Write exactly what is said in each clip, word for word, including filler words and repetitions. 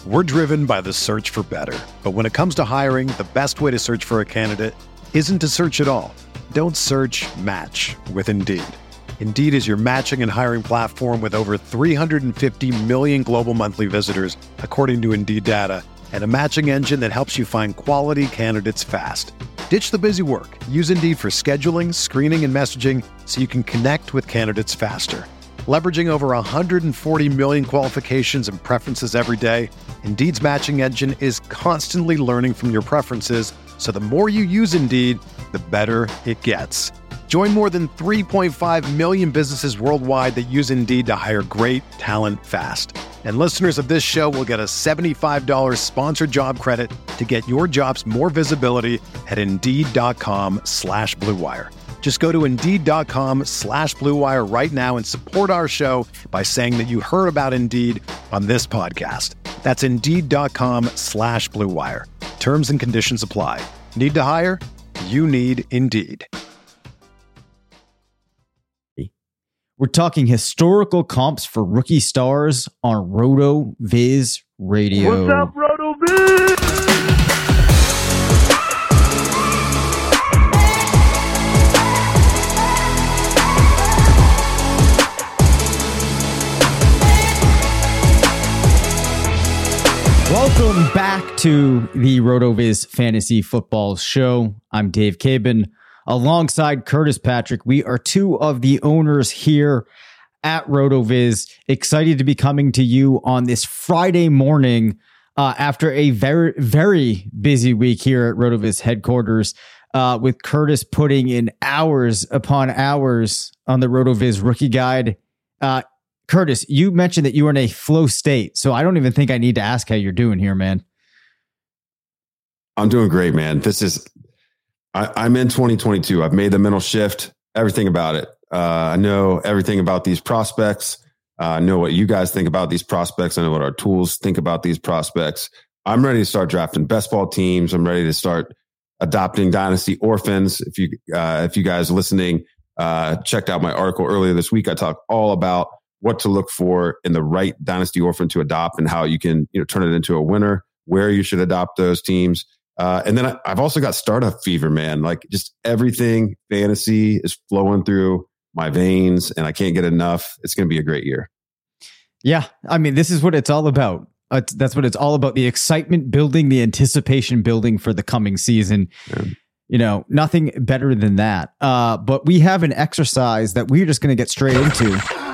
We're driven by the search for better. But when it comes to hiring, the best way to search for a candidate isn't to search at all. Don't search, match with Indeed. Indeed is your matching and hiring platform with over three hundred fifty million global monthly visitors, according to Indeed data, and a matching engine that helps you find quality candidates fast. Ditch the busy work. Use Indeed for scheduling, screening, and messaging so you can connect with candidates faster. Leveraging over one hundred forty million qualifications and preferences every day, Indeed's matching engine is constantly learning from your preferences, so the more you use Indeed, the better it gets. Join more than three point five million businesses worldwide that use Indeed to hire great talent fast. And listeners of this show will get a seventy-five dollars sponsored job credit to get your jobs more visibility at Indeed.com slash Blue Wire. Just go to Indeed.com slash Blue Wire right now and support our show by saying that you heard about Indeed on this podcast. That's Indeed.com slash Blue Wire. Terms and conditions apply. Need to hire? You need Indeed. We're talking historical comps for rookie stars on RotoViz Radio. What's up, RotoViz? Welcome back to the RotoViz Fantasy Football Show. I'm Dave Cabin. Alongside Curtis Patrick, we are two of the owners here at RotoViz. Excited to be coming to you on this Friday morning uh, after a very, very busy week here at RotoViz headquarters, uh, with Curtis putting in hours upon hours on the RotoViz rookie guide. Uh, Curtis, you mentioned that you were in a flow state, so I don't even think I need to ask how you're doing here, man. I'm doing great, man. This is... I, I'm in twenty twenty-two. I've made the mental shift, everything about it. Uh, I know everything about these prospects. Uh, I know what you guys think about these prospects. I know what our tools think about these prospects. I'm ready to start drafting best ball teams. I'm ready to start adopting dynasty orphans. If you, uh, if you guys listening, uh, checked out my article earlier this week, I talked all about what to look for in the right dynasty orphan to adopt and how you can, you know, turn it into a winner, where you should adopt those teams. Uh, and then I, I've also got startup fever, man. Like just everything fantasy is flowing through my veins and I can't get enough. It's going to be a great year. Yeah. I mean, this is what it's all about. Uh, that's what it's all about. The excitement building, the anticipation building for the coming season. Yeah. You know, nothing better than that. Uh, but we have an exercise that we're just going to get straight into.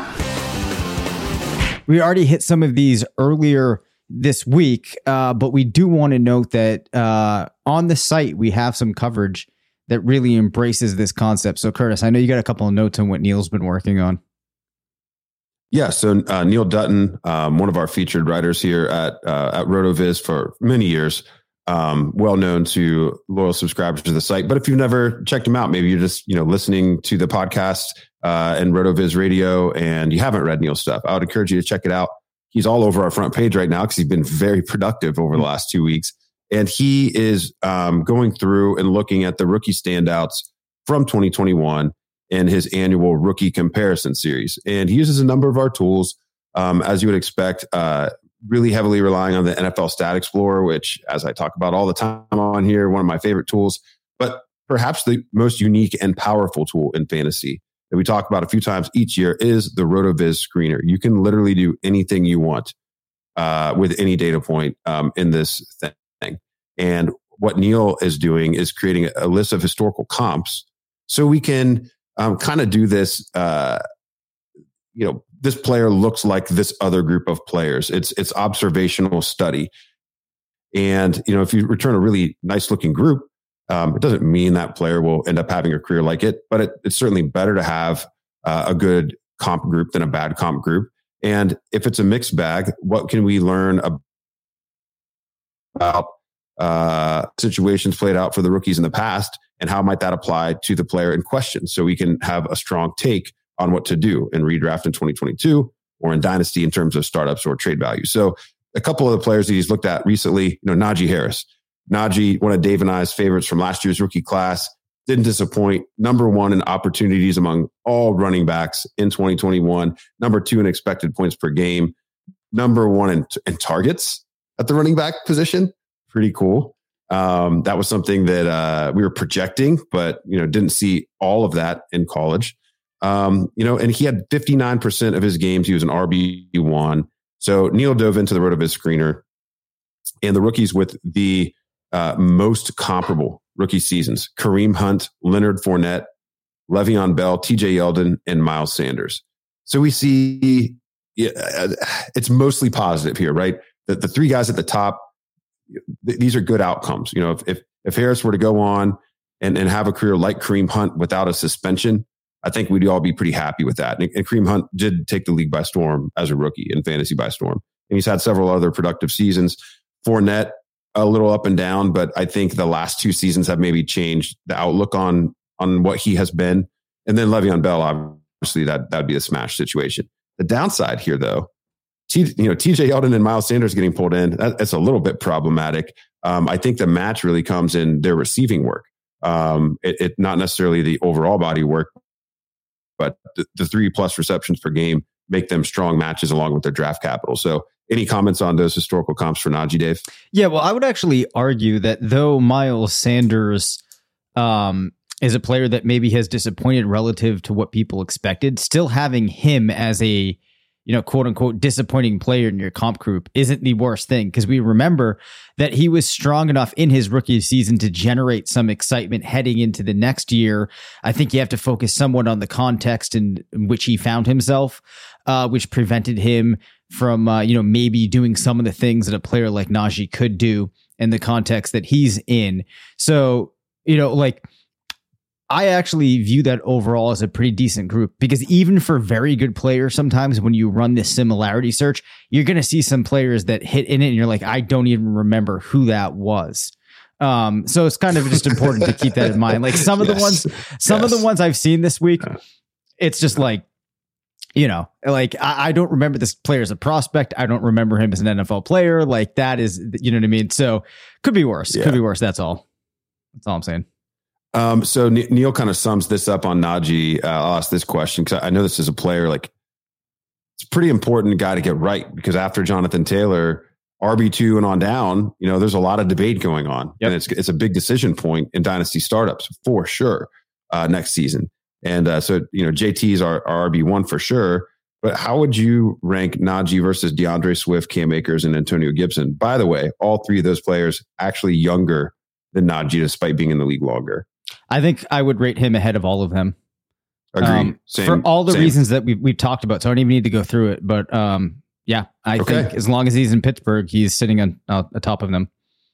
We already hit some of these earlier this week, uh, but we do want to note that uh, on the site, we have some coverage that really embraces this concept. So Curtis, I know you got a couple of notes on what Neil's been working on. Yeah. So uh, Neil Dutton, um, one of our featured writers here at, uh, at RotoViz for many years, um, well known to loyal subscribers to the site. But if you've never checked him out, maybe you're just, you know, listening to the podcast uh, and RotoViz Radio and you haven't read Neil's stuff, I would encourage you to check it out. He's all over our front page right now because he's been very productive over the last two weeks. And he is um, going through and looking at the rookie standouts from twenty twenty-one in his annual rookie comparison series. And he uses a number of our tools, um, as you would expect, uh, really heavily relying on the N F L Stat Explorer, which, as I talk about all the time on here, one of my favorite tools, but perhaps the most unique and powerful tool in fantasy that we talk about a few times each year is the RotoViz screener. You can literally do anything you want uh, with any data point um, in this thing. And what Neil is doing is creating a list of historical comps so we can um, kind of do this, uh, you know, this player looks like this other group of players. It's it's observational study. And, you know, if you return a really nice looking group, Um, it doesn't mean that player will end up having a career like it, but it, it's certainly better to have uh, a good comp group than a bad comp group. And if it's a mixed bag, what can we learn about uh, situations played out for the rookies in the past, and how might that apply to the player in question? So we can have a strong take on what to do in redraft in twenty twenty-two or in dynasty in terms of startups or trade value. So a couple of the players that he's looked at recently, you know, Najee Harris. Najee, one of Dave and I's favorites from last year's rookie class, didn't disappoint. Number one in opportunities among all running backs in twenty twenty-one. Number two in expected points per game. Number one in, in targets at the running back position. Pretty cool. Um, that was something that uh, we were projecting, but you know, didn't see all of that in college. Um, you know, and he had fifty-nine percent of his games. He was an R B one. So Neil dove into the RotoViz screener, and the rookies with the uh, most comparable rookie seasons: Kareem Hunt, Leonard Fournette, Le'Veon Bell, T J Yeldon, and Miles Sanders. So we see yeah, it's mostly positive here, right? The, the three guys at the top, th- these are good outcomes. You know, if, if if Harris were to go on and, and have a career like Kareem Hunt without a suspension, I think we'd all be pretty happy with that. And, and Kareem Hunt did take the league by storm as a rookie in fantasy by storm. And he's had several other productive seasons. Fournette, a little up and down, but I think the last two seasons have maybe changed the outlook on, on what he has been. And then Le'Veon Bell, obviously that that'd be a smash situation. The downside here, though, T, you know, T J Yeldon and Miles Sanders getting pulled in, that, that's a little bit problematic. Um, I think the match really comes in their receiving work. Um, it, it not necessarily the overall body work, but the, the three plus receptions per game make them strong matches along with their draft capital. So any comments on those historical comps for Najee, Dave? Yeah, well, I would actually argue that though Miles Sanders um, is a player that maybe has disappointed relative to what people expected, still having him as a, you know, quote unquote, disappointing player in your comp group isn't the worst thing, because we remember that he was strong enough in his rookie season to generate some excitement heading into the next year. I think you have to focus somewhat on the context in, in which he found himself, uh, which prevented him from, uh, you know, maybe doing some of the things that a player like Najee could do in the context that he's in. So, you know, like, I actually view that overall as a pretty decent group, because even for very good players, sometimes when you run this similarity search, you're going to see some players that hit in it and you're like, I don't even remember who that was. Um, so it's kind of just important to keep that in mind. Like some of yes. the ones, some yes. of the ones I've seen this week, it's just like, you know, like I, I don't remember this player as a prospect. I don't remember him as an N F L player. Like that is, you know what I mean? So could be worse. Yeah. Could be worse. That's all. That's all I'm saying. Um, so Neil kind of sums this up on Najee. Uh, I'll ask this question because I know this is a player, like it's a pretty important guy to get right, because after Jonathan Taylor, R B two and on down, you know, there's a lot of debate going on, yep. and it's it's a big decision point in dynasty startups for sure uh, next season. And uh, so, you know, J T's our, our R B one for sure. But how would you rank Najee versus DeAndre Swift, Cam Akers, and Antonio Gibson? By the way, all three of those players actually younger than Najee, despite being in the league longer. I think I would rate him ahead of all of them. Agreed. Um, same, for all the same. reasons that we've, we've talked about. So I don't even need to go through it. But um, yeah, I okay. think as long as he's in Pittsburgh, he's sitting on uh, atop of them.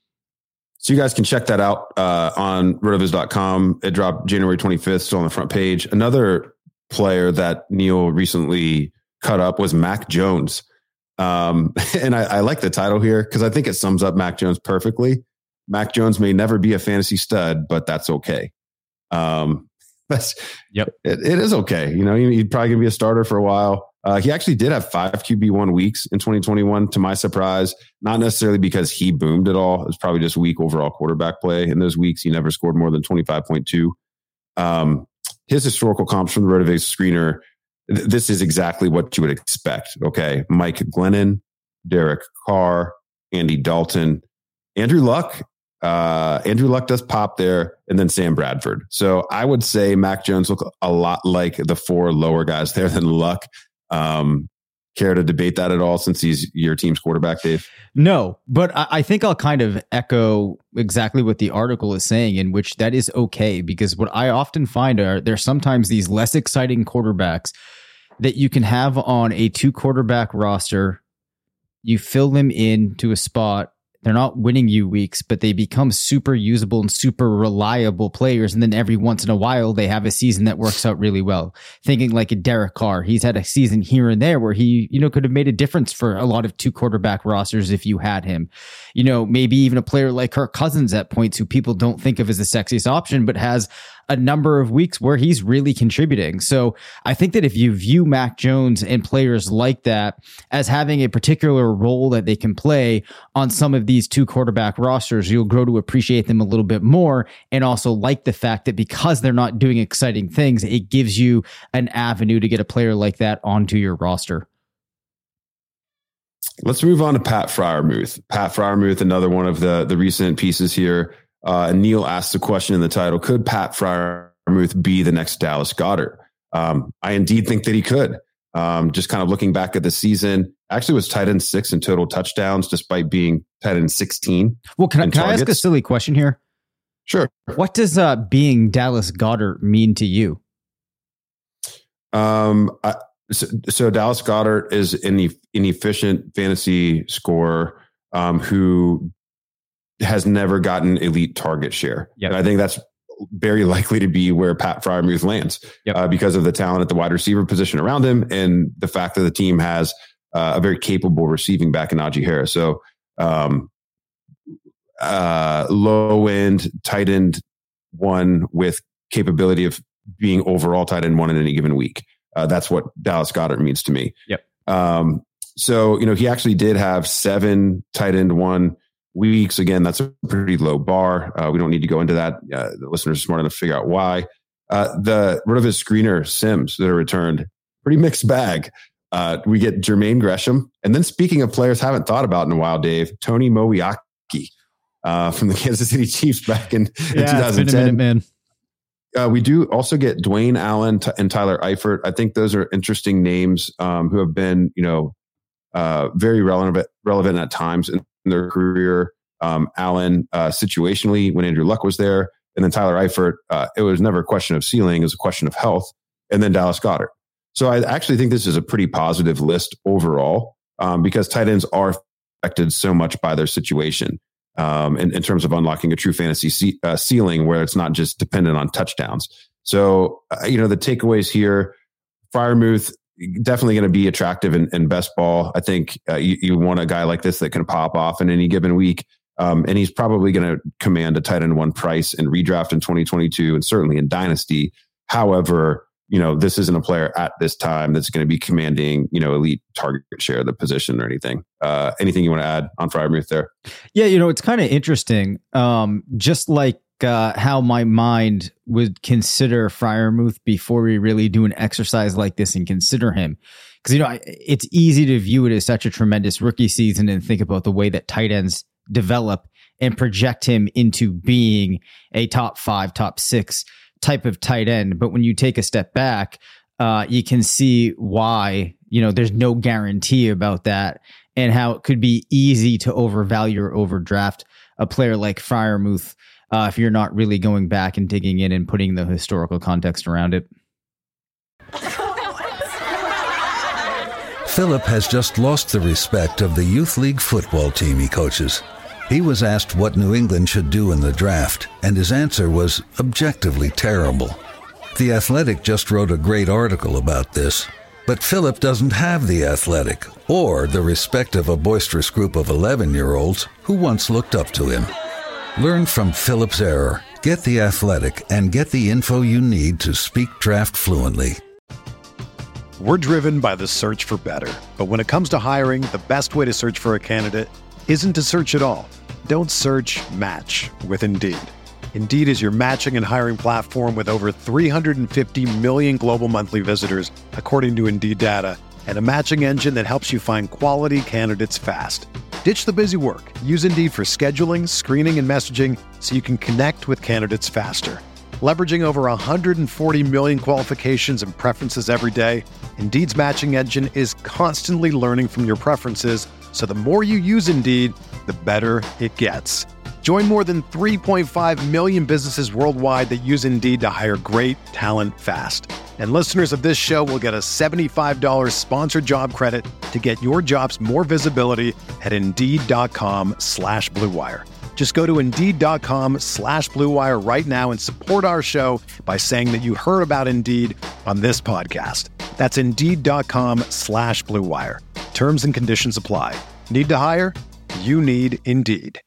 So you guys can check that out uh, on rotoviz dot com. It dropped January twenty-fifth, still on the front page. Another player that Neil recently cut up was Mac Jones. Um, and I, I like the title here because I think it sums up Mac Jones perfectly. Mac Jones may never be a fantasy stud, but that's okay. Um, that's yep. It, it is okay. You know, he's probably gonna be a starter for a while. Uh, he actually did have five Q B one weeks in twenty twenty-one, to my surprise. Not necessarily because he boomed at all. It was probably just weak overall quarterback play. In those weeks, he never scored more than twenty-five point two. Um, his historical comps from the RotoViz screener, th- this is exactly what you would expect. Okay, Mike Glennon, Derek Carr, Andy Dalton, Andrew Luck. Uh, Andrew Luck does pop there, and then Sam Bradford. So I would say Mac Jones look a lot like the four lower guys there than Luck. Um, care to debate that at all, since he's your team's quarterback, Dave? No, but I, I think I'll kind of echo exactly what the article is saying, in which that is okay, because what I often find are there's sometimes these less exciting quarterbacks that you can have on a two quarterback roster. You fill them into a spot. They're not winning you weeks, but they become super usable and super reliable players. And then every once in a while, they have a season that works out really well. Thinking like a Derek Carr, he's had a season here and there where he, you know, could have made a difference for a lot of two quarterback rosters if you had him. You know, maybe even a player like Kirk Cousins at points, who people don't think of as the sexiest option, but has a number of weeks where he's really contributing. So I think that if you view Mac Jones and players like that as having a particular role that they can play on some of these two quarterback rosters, you'll grow to appreciate them a little bit more, and also like the fact that because they're not doing exciting things, it gives you an avenue to get a player like that onto your roster. Let's move on to Pat Freiermuth. Pat Freiermuth, another one of the, the recent pieces here. Uh, Neil asked the question in the title, could Pat Freiermuth be the next Dallas Goedert? Um, I indeed think that he could. Um, just kind of looking back at the season, actually was tight end six in total touchdowns, despite being tight end sixteen. Well, can, I, can I ask a silly question here? Sure. What does uh, being Dallas Goedert mean to you? Um, I, so, so Dallas Goedert is an, e- an efficient fantasy scorer um, who has never gotten elite target share. Yep. And I think that's very likely to be where Pat Freiermuth lands yep. uh, because of the talent at the wide receiver position around him and the fact that the team has uh, a very capable receiving back in Najee Harris. So um, uh, low end, tight end one with capability of being overall tight end one in any given week. Uh, that's what Dallas Goedert means to me. Yep. Um, so, you know, he actually did have seven tight end one weeks. Again, that's a pretty low bar. Uh, we don't need to go into that. Uh, the listeners are smart enough to figure out why. Uh, the RotoViz screener Sims that are returned, pretty mixed bag. Uh, we get Jermaine Gresham. And then speaking of players haven't thought about in a while, Dave, Tony Moeaki uh, from the Kansas City Chiefs back in, in yeah, twenty ten. It's been a minute, man. Uh, we do also get Dwayne Allen t- and Tyler Eifert. I think those are interesting names um, who have been, you know, uh, very relevant, relevant at times in their career. Um, Allen uh, situationally when Andrew Luck was there, and then Tyler Eifert. Uh, it was never a question of ceiling; it was a question of health. And then Dallas Goedert. So I actually think this is a pretty positive list overall um, because tight ends are affected so much by their situation. Um, in, in terms of unlocking a true fantasy ce- uh, ceiling where it's not just dependent on touchdowns. So, uh, you know, the takeaways here, Freiermuth, definitely going to be attractive in, in best ball. I think uh, you, you want a guy like this that can pop off in any given week. Um, and he's probably going to command a tight end one price in redraft in twenty twenty-two and certainly in dynasty. However, you know, this isn't a player at this time that's going to be commanding, you know, elite target share of the position or anything. Uh, anything you want to add on Freiermuth there? Yeah, you know, it's kind of interesting. Um, just like uh, how my mind would consider Freiermuth before we really do an exercise like this and consider him. Because, you know, I, it's easy to view it as such a tremendous rookie season and think about the way that tight ends develop and project him into being a top five, top six type of tight end. But when you take a step back, uh, you can see why, you know, there's no guarantee about that and how it could be easy to overvalue or overdraft a player like Freiermuth uh, if you're not really going back and digging in and putting the historical context around it. Philip has just lost the respect of the youth league football team he coaches. He was asked what New England should do in the draft, and his answer was objectively terrible. The Athletic just wrote a great article about this, but Philip doesn't have The Athletic or the respect of a boisterous group of eleven-year-olds who once looked up to him. Learn from Philip's error, get The Athletic, and get the info you need to speak draft fluently. We're driven by the search for better. But when it comes to hiring, the best way to search for a candidate isn't to search at all. Don't search, match with Indeed. Indeed is your matching and hiring platform with over three hundred fifty million global monthly visitors, according to Indeed data, and a matching engine that helps you find quality candidates fast. Ditch the busy work. Use Indeed for scheduling, screening, and messaging so you can connect with candidates faster. Leveraging over one hundred forty million qualifications and preferences every day, Indeed's matching engine is constantly learning from your preferences, so the more you use Indeed, the better it gets. Join more than three point five million businesses worldwide that use Indeed to hire great talent fast. And listeners of this show will get a seventy-five dollars sponsored job credit to get your jobs more visibility at Indeed.com slash Blue Wire. Just go to Indeed.com slash Blue Wire right now and support our show by saying that you heard about Indeed on this podcast. That's Indeed.com slash Blue Wire. Terms and conditions apply. Need to hire? You need Indeed.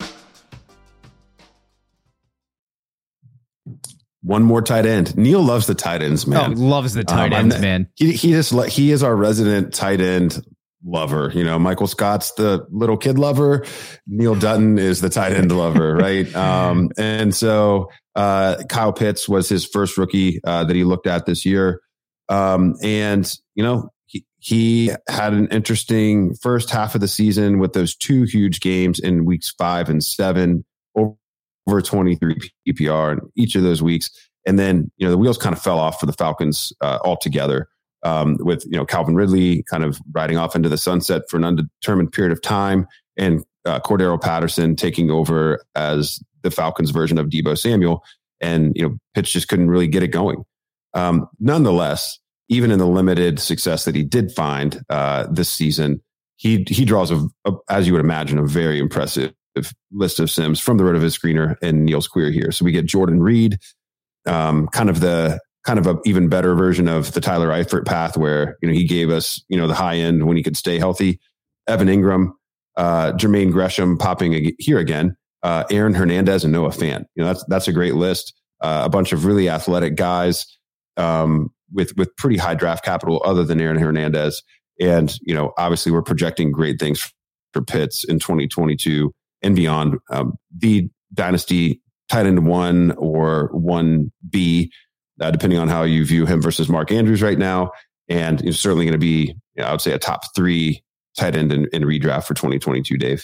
One more tight end. Neil loves the tight ends, man. Oh, loves the tight um, ends, man. He, he just he is our resident tight end lover. You know, Michael Scott's the little kid lover. Neil Dutton is the tight end lover, right? Um, and so uh, Kyle Pitts was his first rookie uh, that he looked at this year. Um, and, you know, he, he had an interesting first half of the season with those two huge games in weeks five and seven, over twenty-three P P R in each of those weeks. And then, you know, the wheels kind of fell off for the Falcons uh, altogether, um, with, you know, Calvin Ridley kind of riding off into the sunset for an undetermined period of time, and uh, Cordero Patterson taking over as the Falcons version of Deebo Samuel. And, you know, Pitts just couldn't really get it going. Um, nonetheless, even in the limited success that he did find uh, this season, he he draws, a, a, as you would imagine, a very impressive list of Sims from the RotoViz screener and Neil's Queer here. So we get Jordan Reed, um, kind of the kind of a even better version of the Tyler Eifert path, where, you know, he gave us, you know, the high end when he could stay healthy. Evan Ingram, uh, Jermaine Gresham popping here again, uh, Aaron Hernandez, and Noah Fant. You know, that's that's a great list. Uh, a bunch of really athletic guys um, with with pretty high draft capital, other than Aaron Hernandez. And, you know, obviously we're projecting great things for Pitts in twenty twenty-two and beyond. Um, the dynasty tight end one or one B, uh, depending on how you view him versus Mark Andrews right now. And it's certainly going to be, you know, I would say, a top three tight end in, in redraft for twenty twenty-two, Dave.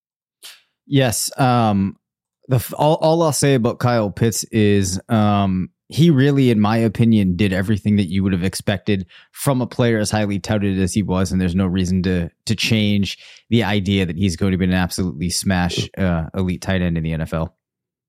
Yes. Um, the all, all I'll say about Kyle Pitts is um, he really, in my opinion, did everything that you would have expected from a player as highly touted as he was, and there's no reason to to change the idea that he's going to be an absolutely smash uh, elite tight end in the N F L.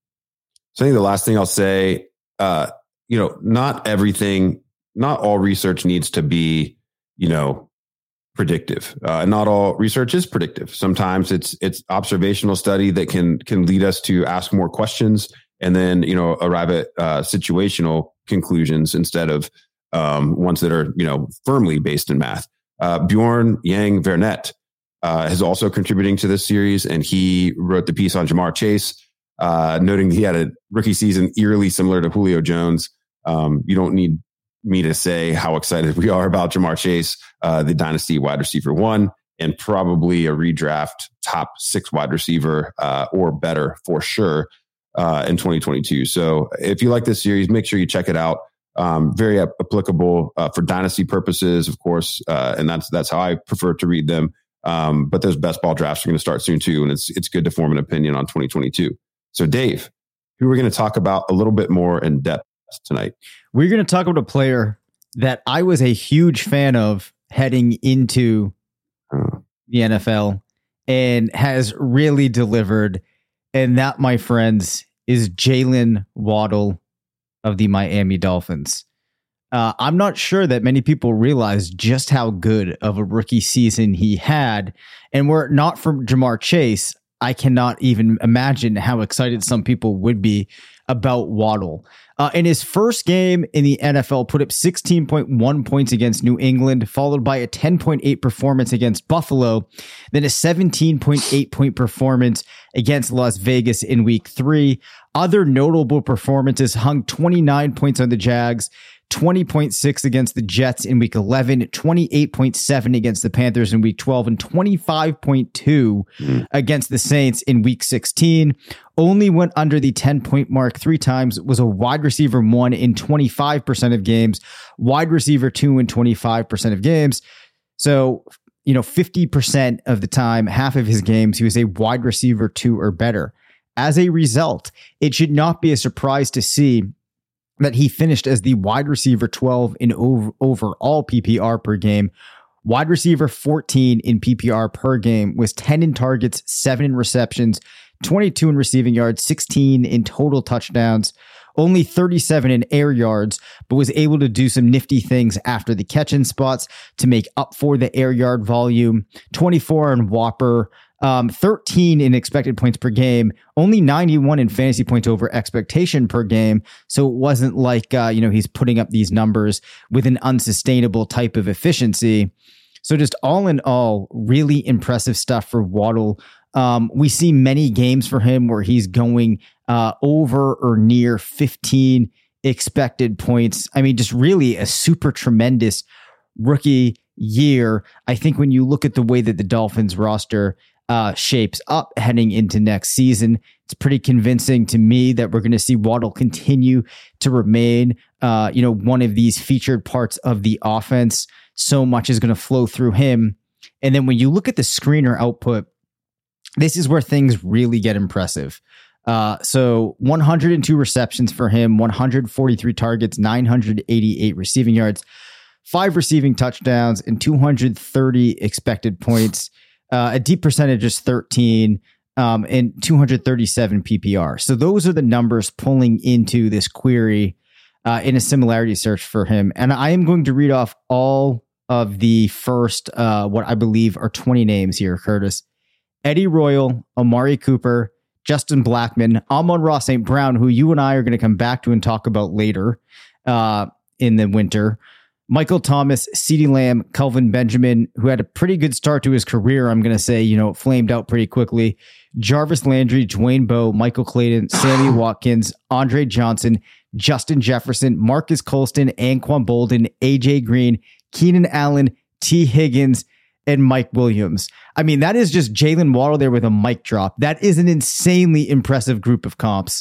So I think the last thing I'll say, uh, you know, not everything, not all research needs to be, you know, predictive. Uh, not all research is predictive. Sometimes it's it's observational study that can can lead us to ask more questions, and then, you know, arrive at uh, situational conclusions instead of um, ones that are, you know, firmly based in math. Uh, Bjorn Yang Vernet uh, is also contributing to this series, and he wrote the piece on Jamar Chase, uh, noting that he had a rookie season eerily similar to Julio Jones. Um, you don't need me to say how excited we are about Jamar Chase, uh, the dynasty wide receiver one, and probably a redraft top six wide receiver uh, or better for sure uh, in twenty twenty-two. So if you like this series, make sure you check it out. Um, very ap- applicable uh, for dynasty purposes, of course, uh, and that's that's how I prefer to read them. Um, but those best ball drafts are going to start soon too, and it's it's good to form an opinion on twenty twenty-two. So Dave, who we're going to talk about a little bit more in depth tonight? We're going to talk about a player that I was a huge fan of heading into Oh. the N F L and has really delivered. And that, my friends, is Jalen Waddle of the Miami Dolphins. Uh, I'm not sure that many people realize just how good of a rookie season he had. And were it not for Jamar Chase, I cannot even imagine how excited some people would be about Waddle. Uh, in his first game in the N F L, put up sixteen point one points against New England, followed by a ten point eight performance against Buffalo, then a seventeen point eight point performance against Las Vegas in week three. Other notable performances: hung twenty-nine points on the Jags, twenty point six against the Jets in week eleven, twenty-eight point seven against the Panthers in week twelve, and twenty-five point two mm. against the Saints in week sixteen. Only went under the ten point mark three times, was a wide receiver one in twenty-five percent of games, wide receiver two in twenty-five percent of games. So, you know, fifty percent of the time, half of his games, he was a wide receiver two or better. As a result, it should not be a surprise to see that he finished as the wide receiver twelve in over, overall P P R per game, wide receiver fourteen in P P R per game, was ten in targets, seven in receptions, twenty-two in receiving yards, sixteen in total touchdowns, only thirty-seven in air yards, but was able to do some nifty things after the catch-in spots to make up for the air yard volume, twenty-four in Whopper, Um, thirteen in expected points per game, only ninety-one in fantasy points over expectation per game. So it wasn't like, uh, you know, he's putting up these numbers with an unsustainable type of efficiency. So just all in all, really impressive stuff for Waddle. Um, we see many games for him where he's going uh, over or near fifteen expected points. I mean, just really a super tremendous rookie year. I think when you look at the way that the Dolphins roster Uh, shapes up heading into next season, it's pretty convincing to me that we're going to see Waddle continue to remain, uh, you know, one of these featured parts of the offense. so much is going to flow through him. And then when you look at the screener output, this is where things really get impressive. Uh, so one hundred two receptions for him, one hundred forty-three targets, nine hundred eighty-eight receiving yards, five receiving touchdowns, and two hundred thirty expected points. Uh, a deep percentage is thirteen, um, and two hundred thirty-seven P P R. So those are the numbers pulling into this query uh, in a similarity search for him. And I am going to read off all of the first, uh, what I believe are twenty names here, Curtis. Eddie Royal, Amari Cooper, Justin Blackman, Amon-Ra Saint Brown, who you and I are going to come back to and talk about later uh, in the winter. Michael Thomas, CeeDee Lamb, Kelvin Benjamin, who had a pretty good start to his career. I'm going to say, you know, flamed out pretty quickly. Jarvis Landry, Dwayne Bowe, Michael Clayton, Sammy Watkins, Andre Johnson, Justin Jefferson, Marcus Colston, Anquan Bolden, A J Green, Keenan Allen, T. Higgins, and Mike Williams. I mean, that is just Jalen Waddle there with a mic drop. That is an insanely impressive group of comps.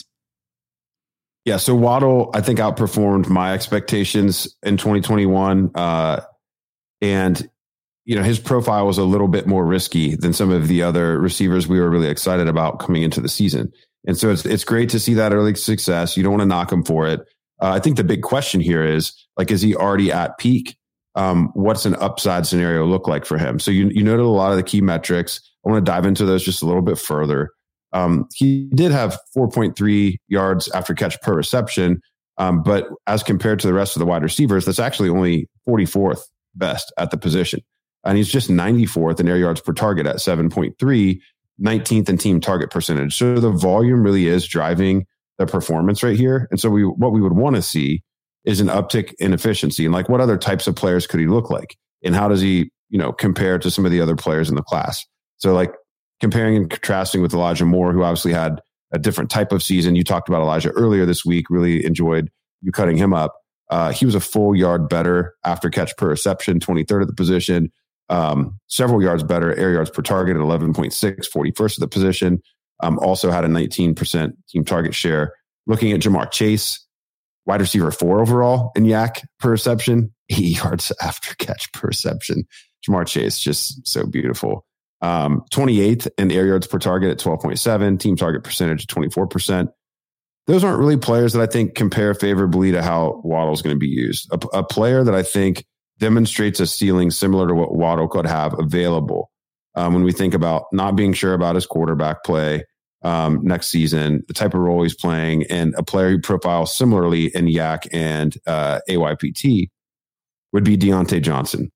Yeah, so Waddle, I think, outperformed my expectations in twenty twenty-one. Uh, and, you know, his profile was a little bit more risky than some of the other receivers we were really excited about coming into the season. And so it's it's great to see that early success. You don't want to knock him for it. Uh, I think the big question here is, like, is he already at peak? Um, what's an upside scenario look like for him? So you you noted a lot of the key metrics. I want to dive into those just a little bit further. Um, he did have four point three yards after catch per reception, um, but as compared to the rest of the wide receivers, that's actually only forty-fourth best at the position. And he's just ninety-fourth in air yards per target at seven point three, nineteenth in team target percentage. So the volume really is driving the performance right here. And so we what we would want to see is an uptick in efficiency. And like, what other types of players could he look like? And how does he, you know, compare to some of the other players in the class? So like comparing and contrasting with Elijah Moore, who obviously had a different type of season. You talked about Elijah earlier this week, really enjoyed you cutting him up. Uh, he was a full yard better after catch per reception, twenty-third at the position, um, several yards better, air yards per target at eleven point six, forty-first at the position. Um, also had a nineteen percent team target share. Looking at Jamar Chase, wide receiver four overall in yak per reception, eighty yards after catch per reception. Jamar Chase, just so beautiful. Um, twenty-eighth in air yards per target at twelve point seven, team target percentage at twenty-four percent. Those aren't really players that I think compare favorably to how Waddle is going to be used. A, a player that I think demonstrates a ceiling similar to what Waddle could have available um, when we think about not being sure about his quarterback play um, next season, the type of role he's playing, and a player who profiles similarly in yak and uh, A Y P T would be Deontay Johnson.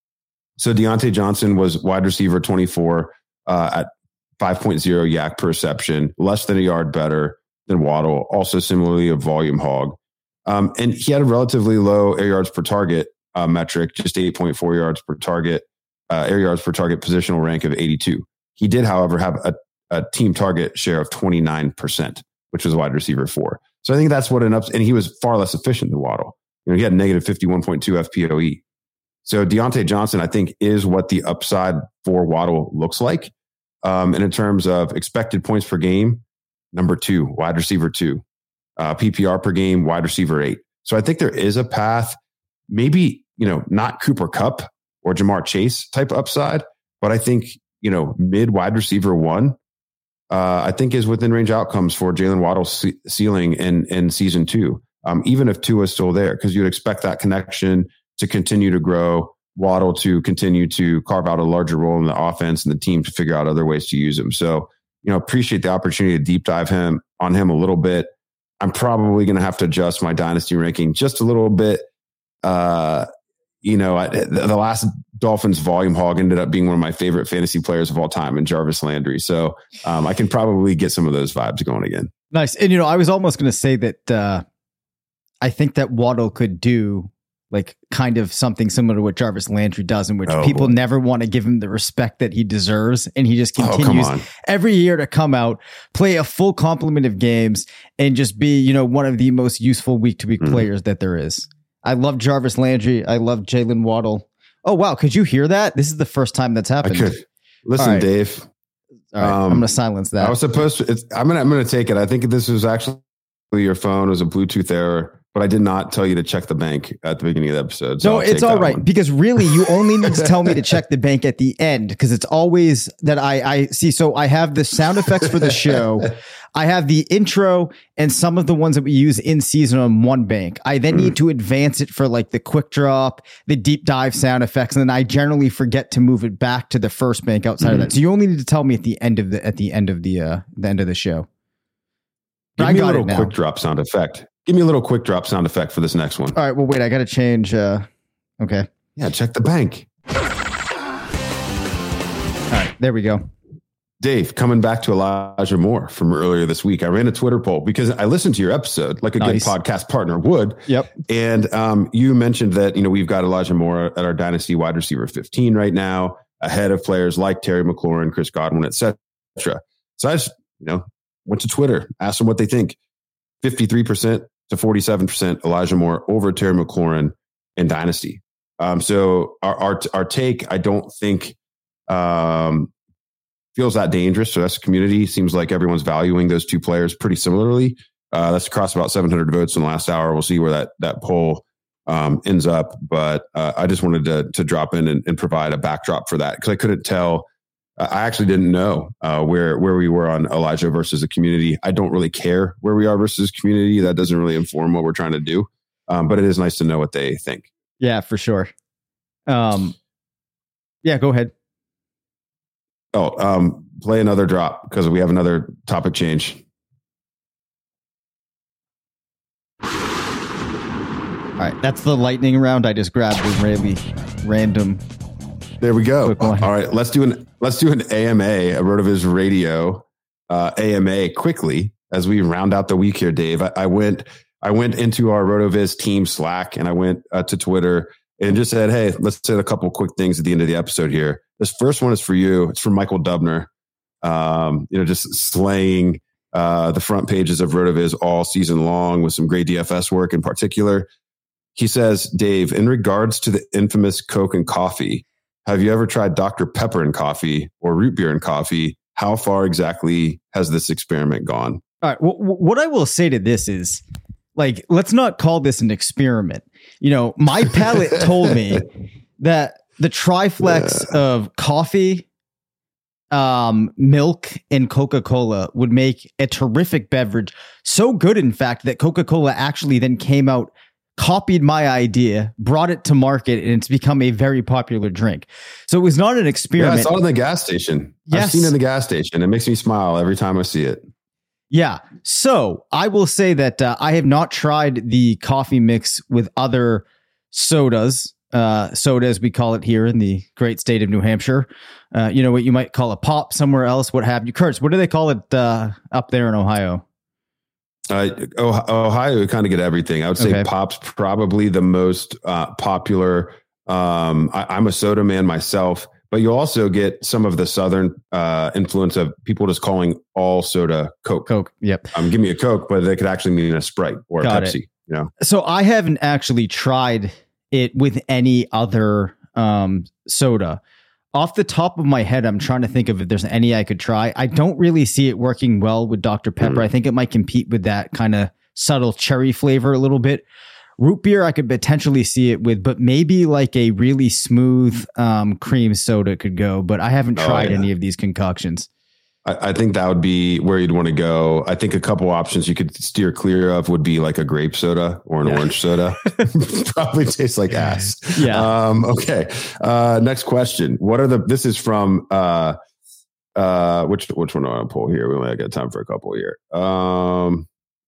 So Deontay Johnson was wide receiver twenty-four uh, at five point oh yak per reception, less than a yard better than Waddle, also similarly a volume hog. Um, and he had a relatively low air yards per target uh, metric, just eight point four yards per target, uh, air yards per target positional rank of eighty-two. He did, however, have a, a team target share of twenty-nine percent, which was wide receiver four. So I think that's what an ups, and he was far less efficient than Waddle. You know, he had negative fifty-one point two F P O E. So Deontay Johnson, I think, is what the upside for Waddle looks like. Um, and in terms of expected points per game, number two, wide receiver two, uh, P P R per game, wide receiver eight. So I think there is a path, maybe, you know, not Cooper Kupp or Jamar Chase type upside, but I think, you know, mid wide receiver one, uh, I think is within range outcomes for Jalen Waddle's ce- ceiling in, in season two, um, even if Tua is still there, because you'd expect that connection to continue to grow, Waddle to continue to carve out a larger role in the offense and the team to figure out other ways to use him. So, you know, appreciate the opportunity to deep dive him on him a little bit. I'm probably going to have to adjust my dynasty ranking just a little bit. Uh, you know, I, the last Dolphins volume hog ended up being one of my favorite fantasy players of all time in Jarvis Landry. So um, I can probably get some of those vibes going again. Nice. And, you know, I was almost going to say that uh, I think that Waddle could do like kind of something similar to what Jarvis Landry does, in which oh, people boy. never want to give him the respect that he deserves. And he just continues oh, every year to come out, play a full complement of games, and just be, you know, one of the most useful week to week mm-hmm. players that there is. I love Jarvis Landry. I love Jalen Waddle. Oh, wow. Could you hear that? This is the first time that's happened. I could. Listen, right. Dave. All right. Um, I'm going to silence that. I was supposed to, it's, I'm going to, I'm going to take it. I think this was actually your phone. It was a Bluetooth error. but I did not tell you to check the bank at the beginning of the episode. So no, it's all right one. Because really you only need to tell me to check the bank at the end because it's always that I, I see. So I have the sound effects for the show. I have the intro and some of the ones that we use in season on one bank. I then mm. need to advance it for like the quick drop, the deep dive sound effects. And then I generally forget to move it back to the first bank outside mm. of that. So you only need to tell me at the end of the, at the end of the, uh, the end of the show. Give I me got a little quick drop sound effect. Give me a little quick drop sound effect for this next one. All right. Well, wait, I got to change. Uh, okay. Yeah. Check the bank. All right. There we go. Dave, coming back to Elijah Moore from earlier this week, I ran a Twitter poll because I listened to your episode like a nice. good podcast partner would. Yep. And um, you mentioned that, you know, we've got Elijah Moore at our dynasty wide receiver fifteen right now, ahead of players like Terry McLaurin, Chris Godwin, et cetera. So I just, you know, went to Twitter, asked them what they think. fifty-three percent to forty-seven percent Elijah Moore over Terry McLaurin in dynasty. Um, so our, our, our take, I don't think, um, feels that dangerous. So that's the community. Seems like everyone's valuing those two players pretty similarly. Uh, that's across about seven hundred votes in the last hour. We'll see where that that poll um, ends up. But uh, I just wanted to to drop in and, and provide a backdrop for that because I couldn't tell. I actually didn't know uh, where where we were on Elijah versus the community. I don't really care where we are versus community. That doesn't really inform what we're trying to do. Um, but it is nice to know what they think. Yeah, for sure. Um, yeah, go ahead. Oh, um, play another drop because we have another topic change. All right, that's the lightning round. I just grabbed a really random. There we go. All right, let's do an let's do an A M A, a RotoViz Radio uh, A M A quickly as we round out the week here, Dave. I, I went I went into our RotoViz team Slack and I went uh, to Twitter and just said, hey, let's say a couple quick things at the end of the episode here. This first one is for you. It's from Michael Dubner. Um, you know, just slaying uh, the front pages of RotoViz all season long with some great D F S work in particular. He says, Dave, in regards to the infamous Coke and coffee, have you ever tried Doctor Pepper and coffee or root beer and coffee? How far exactly has this experiment gone? All right. Well, what I will say to this is, like, let's not call this an experiment. You know, my palate told me that the triflex yeah. of coffee, um, milk, and Coca-Cola would make a terrific beverage. So good, in fact, that Coca-Cola actually then came out, copied my idea, brought it to market, and it's become a very popular drink. So it was not an experiment. Yeah, I saw it in the gas station. Yes. I've seen it in the gas station. It makes me smile every time I see it. Yeah. So I will say that uh, I have not tried the coffee mix with other sodas, uh, soda as we call it here in the great state of New Hampshire. Uh, you know what you might call a pop somewhere else, what have you. Kurtz, what do they call it uh, up there in Ohio? Uh, Ohio, we kind of get everything. I would say okay. Pop's probably the most uh, popular. Um, I, I'm a soda man myself, but you also get some of the Southern uh, influence of people just calling all soda Coke. Coke, yep. Um, give me a Coke, but they could actually mean a Sprite or Got a Pepsi. It. You know. So I haven't actually tried it with any other um, soda. Off the top of my head, I'm trying to think of if there's any I could try. I don't really see it working well with Doctor Pepper. Mm. I think it might compete with that kind of subtle cherry flavor a little bit. Root beer, I could potentially see it with, but maybe like a really smooth um, cream soda could go. But I haven't tried oh, yeah. any of these concoctions. I, I think that would be where you'd want to go. I think a couple options you could steer clear of would be like a grape soda or an yeah. orange soda. Probably tastes like ass. Yeah. Um, okay. Uh, next question. What are the, this is from, uh, uh, which, which one do I want to pull here? We only got time for a couple here. Um,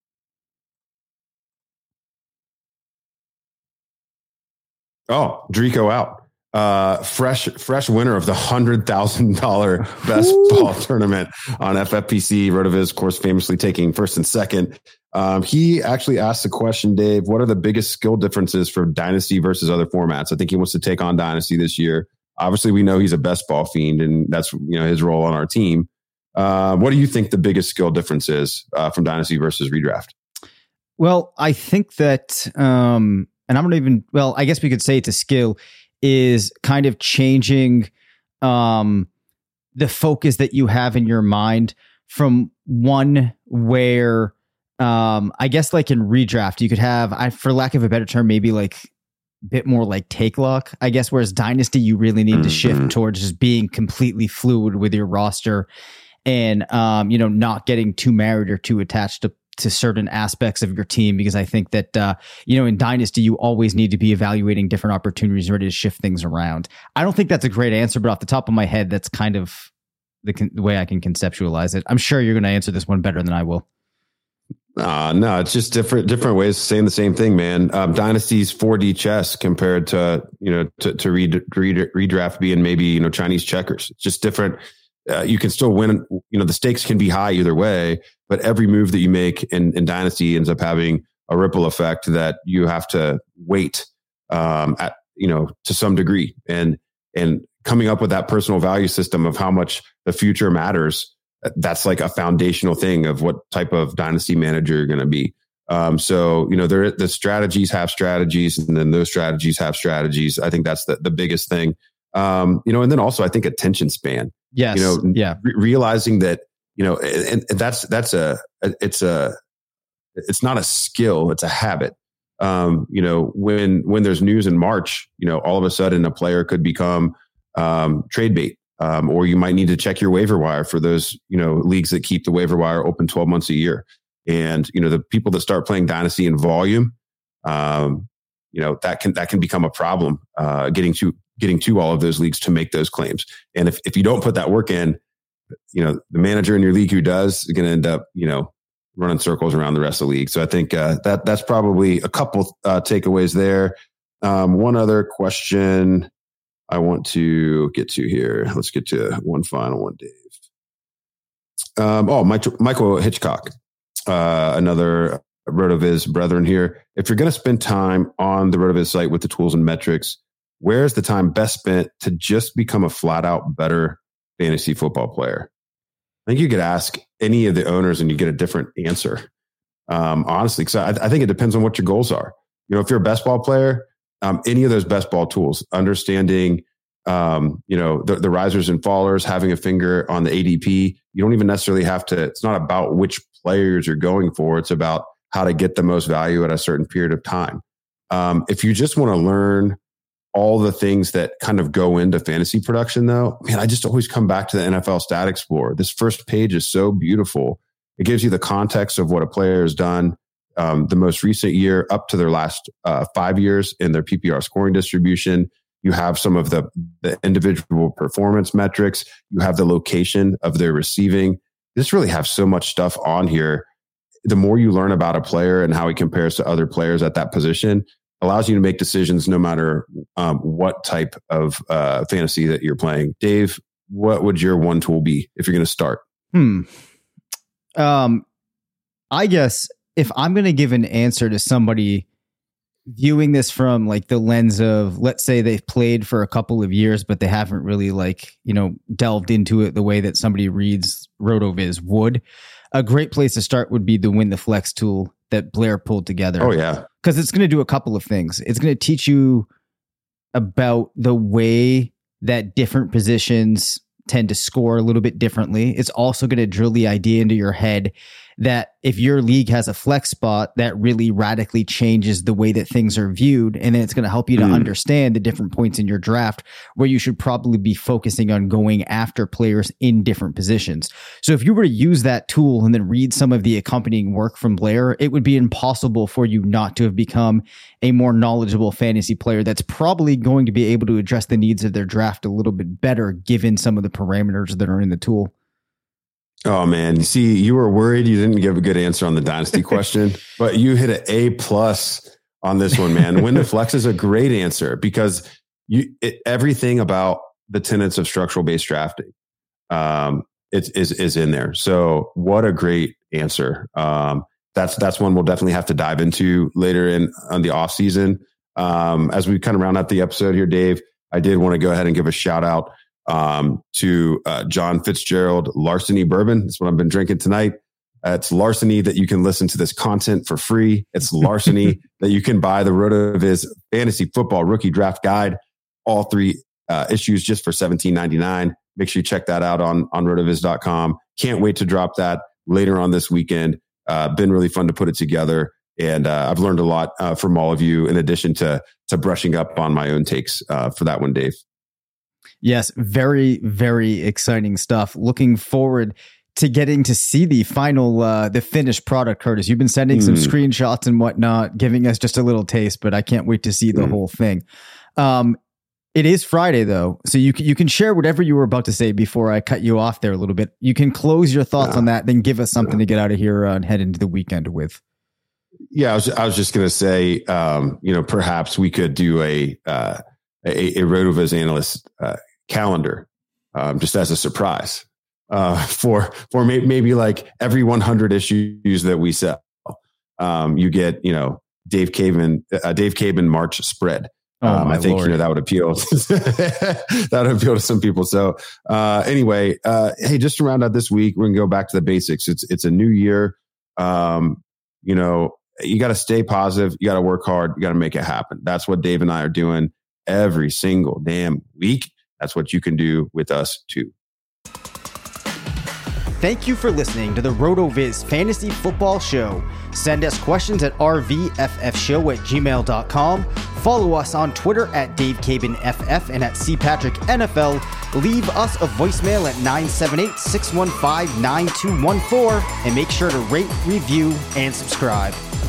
oh, Drico out. Uh, fresh, fresh winner of the hundred thousand dollar best Ooh. ball tournament on F F P C. RotoViz, of course, famously taking first and second. Um, he actually asked the question, Dave, what are the biggest skill differences for Dynasty versus other formats? I think he wants to take on Dynasty this year. Obviously, we know he's a best ball fiend, and that's, you know, his role on our team. Uh, what do you think the biggest skill difference is uh, from Dynasty versus redraft? Well, I think that, um, and I'm not even, well, I guess we could say it's a skill, is kind of changing um, the focus that you have in your mind from one where um, I guess like in redraft, you could have, I, for lack of a better term, maybe like a bit more like take luck, I guess. Whereas dynasty, you really need mm-hmm. to shift towards just being completely fluid with your roster and, um, you know, not getting too married or too attached to to certain aspects of your team, because I think that, uh, you know, in dynasty, you always need to be evaluating different opportunities, ready to shift things around. I don't think that's a great answer, but off the top of my head, that's kind of the, con- the way I can conceptualize it. I'm sure you're going to answer this one better than I will. Uh, no, it's just different, different ways of saying the same thing, man. Um, Dynasty's four D chess compared to, you know, to, to read, read, redraft being maybe, you know, Chinese checkers. It's just different. Uh, you can still win. You know, the stakes can be high either way, but every move that you make in, in Dynasty ends up having a ripple effect that you have to weight um, at, you know, to some degree. And, and coming up with that personal value system of how much the future matters, that's like a foundational thing of what type of Dynasty manager you're going to be. Um, so, you know, there, the strategies have strategies, and then those strategies have strategies. I think that's the, the biggest thing. Um, you know, and then also I think attention span. Yes. You know, yeah. Re- realizing that, you know, and, and that's, that's a, it's a, it's not a skill, it's a habit. Um, you know, when, when there's news in March, you know, all of a sudden a player could become, um, trade bait, um, or you might need to check your waiver wire for those, you know, leagues that keep the waiver wire open twelve months a year. And, you know, the people that start playing Dynasty in volume, um, you know, that can, that can become a problem, uh, getting to, getting to all of those leagues to make those claims. And if, if you don't put that work in, you know, the manager in your league who does is going to end up, you know, running circles around the rest of the league. So I think uh, that that's probably a couple uh, takeaways there. Um, one other question I want to get to here. Let's get to one final one, Dave. Um, oh, Michael, Michael Hitchcock, uh, another RotoViz brethren here. If you're going to spend time on the RotoViz site with the tools and metrics, where's the time best spent to just become a flat out better fantasy football player? I think you could ask any of the owners and you get a different answer. Um, honestly, because I, I think it depends on what your goals are. You know, if you're a best ball player, um, any of those best ball tools, understanding, um, you know, the, the risers and fallers, having a finger on the A D P, you don't even necessarily have to, it's not about which players you're going for. It's about how to get the most value at a certain period of time. Um, if you just want to learn all the things that kind of go into fantasy production, though, man, I just always come back to the N F L Stat Explorer. This first page is so beautiful. It gives you the context of what a player has done um, the most recent year up to their last uh, five years in their P P R scoring distribution. You have some of the, the individual performance metrics. You have the location of their receiving. You just really have so much stuff on here. The more you learn about a player and how he compares to other players at that position, allows you to make decisions no matter um, what type of uh, fantasy that you're playing. Dave, what would your one tool be if you're going to start? Hmm. Um, I guess if I'm going to give an answer to somebody viewing this from like the lens of, let's say they've played for a couple of years, but they haven't really like, you know, delved into it the way that somebody reads RotoViz would, a great place to start would be the Win the Flex tool that Blair pulled together. Oh, yeah. Because it's going to do a couple of things. It's going to teach you about the way that different positions tend to score a little bit differently. It's also going to drill the idea into your head that if your league has a flex spot, that really radically changes the way that things are viewed. And then it's going to help you to mm. understand the different points in your draft where you should probably be focusing on going after players in different positions. So if you were to use that tool and then read some of the accompanying work from Blair, it would be impossible for you not to have become a more knowledgeable fantasy player that's probably going to be able to address the needs of their draft a little bit better given some of the parameters that are in the tool. Oh man, you see, you were worried you didn't give a good answer on the dynasty question, but you hit an A plus on this one, man. Win the Flex is a great answer because you it, everything about the tenets of structural based drafting um, it, is is in there. So what a great answer. Um, that's that's one we'll definitely have to dive into later in on the off season. Um, as we kind of round out the episode here, Dave, I did want to go ahead and give a shout out um, to uh, John Fitzgerald Larceny Bourbon. That's what I've been drinking tonight. Uh, it's larceny that you can listen to this content for free. It's larceny that you can buy the RotoViz Fantasy Football Rookie Draft Guide, all three uh, issues just for seventeen ninety-nine. Make sure you check that out on, on rotoviz dot com. Can't wait to drop that later on this weekend. uh, been really fun to put it together. And uh, I've learned a lot uh, from all of you, in addition to to brushing up on my own takes uh, for that one, Dave. Yes, very, very exciting stuff. Looking forward to getting to see the final, uh, the finished product, Curtis. You've been sending mm. some screenshots and whatnot, giving us just a little taste, but I can't wait to see the mm. whole thing. Um, it is Friday, though, so you can, you can share whatever you were about to say before I cut you off there a little bit. You can close your thoughts uh, on that, then give us something to get out of here uh, and head into the weekend with. Yeah, I was, I was just going to say, um, you know, perhaps we could do a uh, a, a RotoViz analyst uh, calendar um, just as a surprise uh, for for may, maybe like every one hundred issues that we sell. Um, you get, you know, Dave Caban, uh, Dave Caban March spread. Um, oh I think Lord. you know that would appeal. that would appeal to some people. So uh, anyway, uh, hey, just to round out this week, we're gonna go back to the basics. It's it's a new year. Um, you know. You got to stay positive. You got to work hard. You got to make it happen. That's what Dave and I are doing every single damn week. That's what you can do with us too. Thank you for listening to the RotoViz Fantasy Football Show. Send us questions at r v f f show at gmail dot com. Follow us on Twitter at Dave Caban F F and at C Patrick N F L. Leave us a voicemail at nine seven eight, six one five, nine two one four and make sure to rate, review, and subscribe.